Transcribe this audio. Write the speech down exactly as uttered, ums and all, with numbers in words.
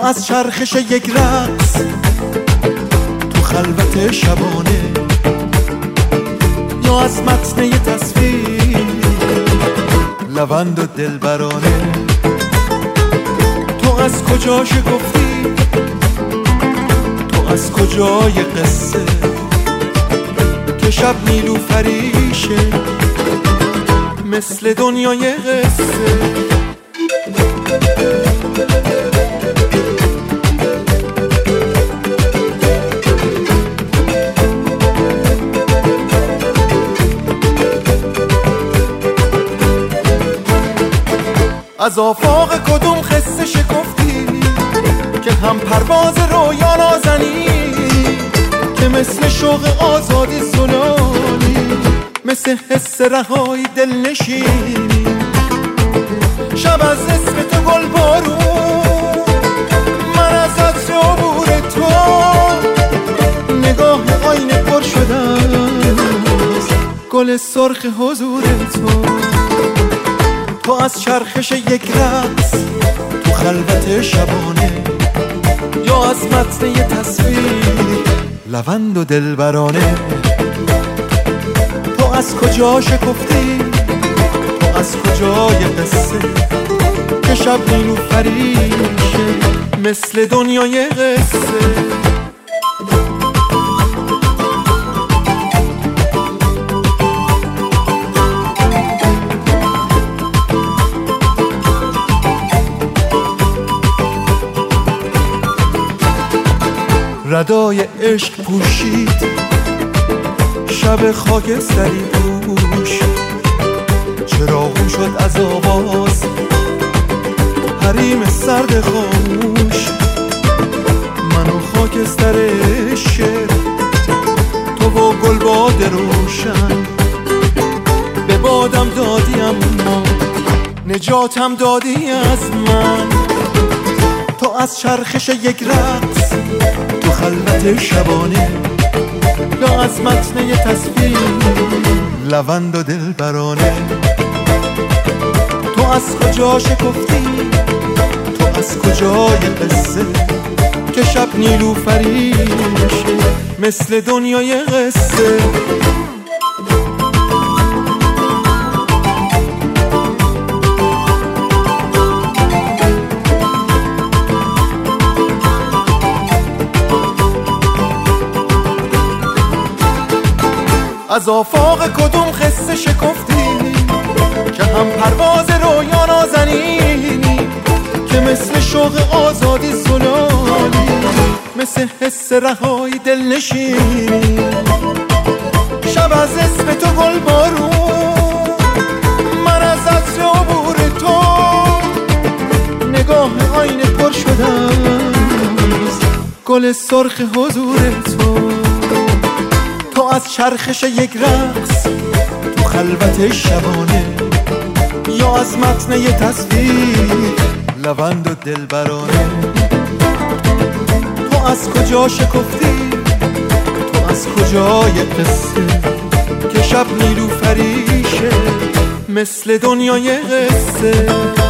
از چرخش یک رقص تو خلوت شبانه، یا از متن یه تصویر لوند و دلبرانه. تو از کجا شکفتی، تو از کجای قصه که شب نیلوفریشه مثل دنیای قصه. از آفاق کدوم خسته شکفتی که هم پرواز رویا نازنی، که مثل شوق آزادی زلالی، مثل حس رهایی دل نشینی. شب از اسم تو گل بارون، من از عطر عبور تو، نگاه آینه پر شدم گل سرخ حضور تو. تو از چرخش یک رقص تو خلوت شبانه، یا از متن یه تصویر لوند و دلبرانه. تو از کجا شکفتی، تو از کجای قصه که شب نیلوفریشه مثل دنیای قصه. ردای عشق پوشید شب خاکستری پوش، چراغون شد از آواز حریم سرد خاموش. من و خاکستر شعر، تو و گلباد روشن، به بادم دادی اما نجاتم دادی از من. تو از چرخش یک رقص تو خلوت شبانه، یا از متن یه تصویر لوند و دلبرانه. تو از کجا شکفتی، تو از کجای قصه که شب نیلوفریشه مثل دنیای قصه. از آفاق کدوم خسته شکفتی که هم پرواز رویا نازنینی، که مثل شوق آزادی زلالی، مثل حس رهایی دل نشینی. شب از اسم تو گل بارون، من از عطر عبور تو، نگاه آینه پر شدم گل سرخ حضور تو. تو از چرخش یک رقص تو خلوت شبانه، یا از متن یه تصویر لوند و دلبرانه. تو از کجا شکفتی، تو از کجای قصه که شب نیلوفریشه مثل دنیای قصه.